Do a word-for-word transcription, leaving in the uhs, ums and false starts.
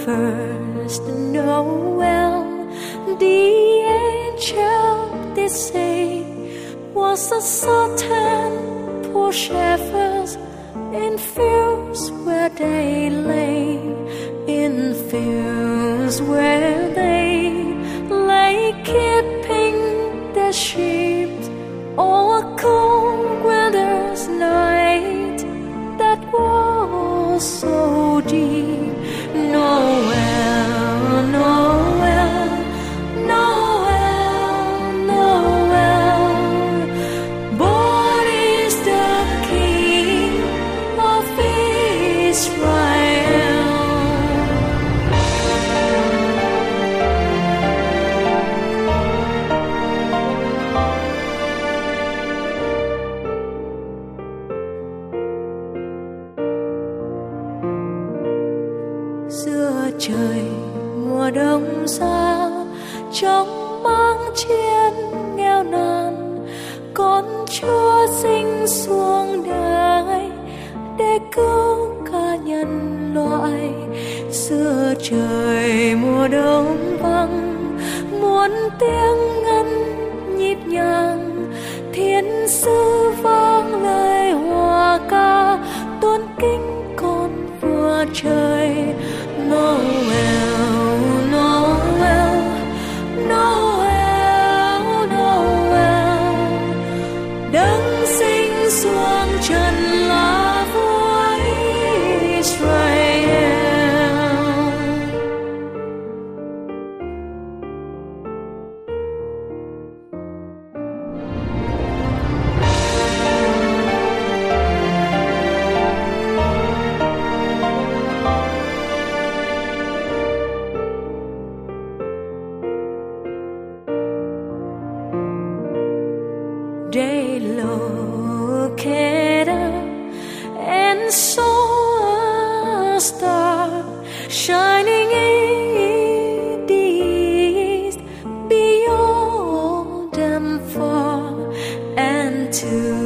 first Noel, the angel did say, was a certain poor shepherds in fields where they lay, in fields where they lay, keeping their sheep. Oh, a cold winter's night that was so deep. Noel, Noel, Noel, Noel, born is the King of Israel. Giữa trời mùa đông xa, trong mang chiên nghèo nàn, con Chúa sinh xuống đời để cứu cả nhân loại. Giữa trời mùa đông vắng, muôn tiếng ngân nhịp nhàng, thiên sứ vang lời hòa ca tôn kính con vua trời. Noel, Noel, Noel, Noel, đấng sinh xuống trần là vua Israel. They looked up and saw a star shining in the east beyond them far, and to